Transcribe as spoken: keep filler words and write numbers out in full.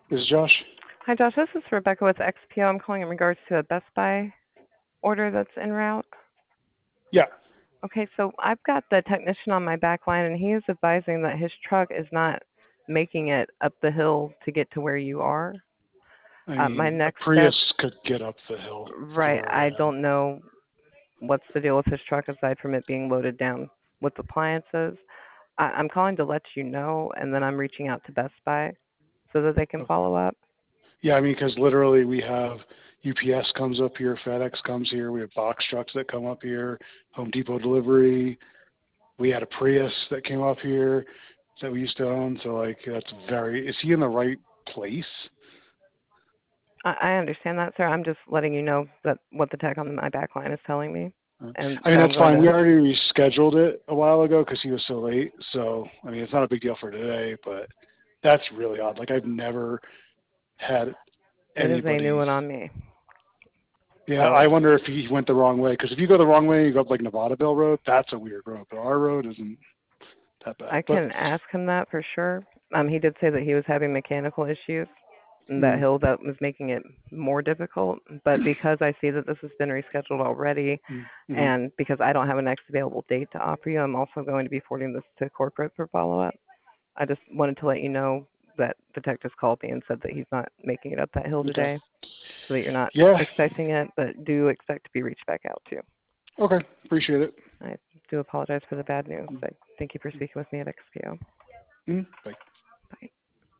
This is Josh. Hi, Josh. This is Rebecca with X P O. I'm calling in regards to a Best Buy order that's en route. Yeah. Okay, so I've got the technician on my back line, and he is advising that his truck is not making it up the hill to get to where you are. I Uh, my mean, a next step, Prius could get up the hill from right, where we're I at. don't know what's the deal with his truck aside from it being loaded down with appliances. I, I'm calling to let you know, and then I'm reaching out to Best Buy so that they can Okay. follow up. Yeah, I mean, because literally we have U P S comes up here, FedEx comes here, we have box trucks that come up here, Home Depot delivery. We had a Prius that came up here that we used to own. So like, that's very. Is he in the right place? I, I understand that, sir. I'm just letting you know that what the tech on my back line is telling me, Uh, and I mean, that I'm that's going fine. We to. already rescheduled it a while ago because he was so late. So I mean, it's not a big deal for today, but that's really odd. Like I've never had It is a new anybody. one on me. Yeah, So I wonder if he went the wrong way. Because if you go the wrong way, you go up like Nevadaville Road. That's a weird road, but our road isn't that bad. I But can ask him that for sure. Um, he did say that he was having mechanical issues in that mm, hill that was making it more difficult. But because I see that this has been rescheduled already, mm, mm, and because I don't have a next available date to offer you, I'm also going to be forwarding this to corporate for follow up. I just wanted to let you know that the tech just called me and said that he's not making it up that hill okay. today, so that you're not Yeah. expecting it, but do expect to be reached back out to. Okay. Appreciate it. I do apologize for the bad news. Mm, I thank you for speaking with me at X P O. mm, bye. Bye.